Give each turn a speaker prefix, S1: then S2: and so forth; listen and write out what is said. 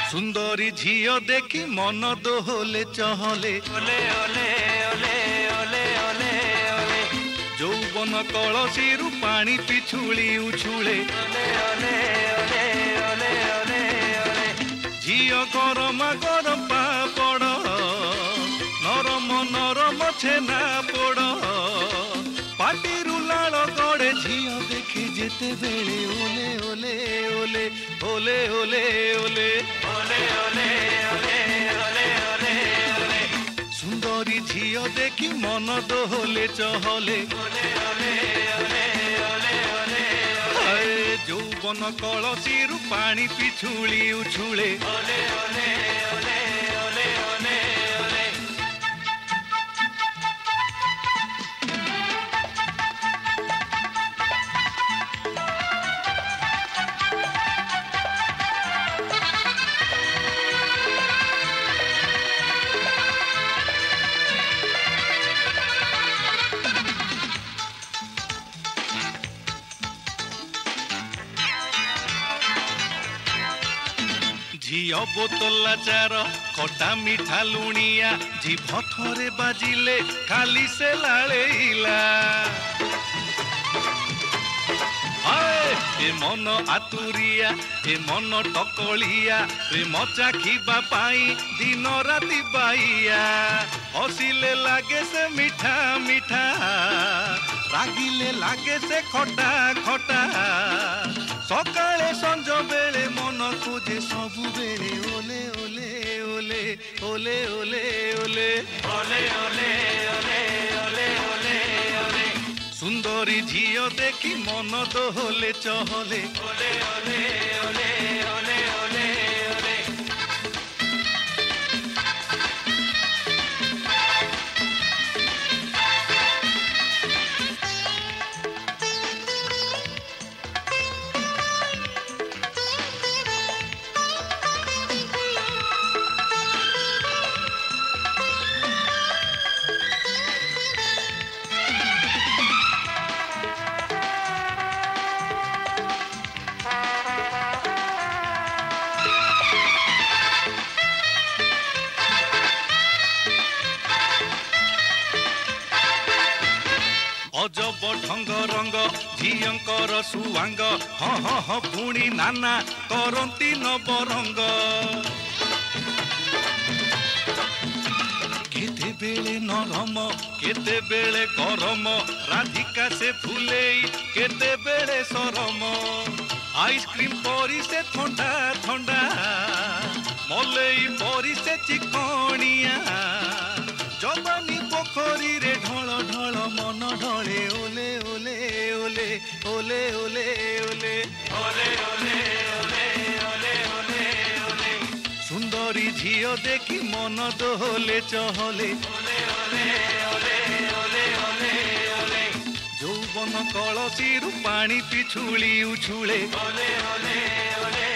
S1: सुंदरी झियो देखी मन दोहले चहले
S2: ओले ओले ओले ओले ओले ओले
S1: যৌবন কলসিরু পানি পিছুলি উছুলে
S2: ओले ओले ओले ओले ओले ओले
S1: ঝিও গরমা গরম পাপড় নরম নরম ছেনা পোড় পাটিরু লাল গড়ে ঝিও দেখি যেতে বেড়ে ওলে ওলে ওলে ওলে ওলে ওলে
S2: ओले ओले ओले ओले ओले ओले
S1: सुंदरी झियो देखी मन दोहले चहले
S2: ओले ओले ओले ओले ओले
S1: हाय যৌবন কলসিরু পানি পিছুলি উছুলে
S2: ओले ओले ओले ओले ओले ओले
S1: झियो बोतला चार खटा मीठा लुणिया जीभ थरे बाजिले खाली से लाळेइला हाय ए मन आतुरिया ए मन टकलिया प्रेम चाखिबा पाई दिन राति बाइया हसिले लागे से मीठा मीठा रागिले लागे से खटा खटा सकाळे संज बेले मन खोजे सबु बेले ओले ओले ओले ओले ओले ओले
S2: ओले ओले ओले ओले ओले ओले
S1: सुंदरी झियो देखी मन दोहले चहले
S2: ओले ओले ओले ओले ओले ओले
S1: अजब ढंग रंग झियंकर सुवांग हाँ हाँ हाँ पुणी नाना करती नवरंग केते बेले नरम केते बेले गरम राधिका से फुले केते बेले सरम आइसक्रीम परी से ठंडा ठंडा मलई परी से चिकनिया जवानी पोखरी रे ढल ढल मन ढले ओले ओले ओले ओले ओले ओले
S2: ओले ओले ओले ओले ओले ओले
S1: सुंदरी झियो देखी मन दोहले चहले
S2: ओले ओले ओले ओले ओले ओले
S1: যৌবন কলসিরু পানি পিছুলি উছুলে
S2: ओले ओले ओले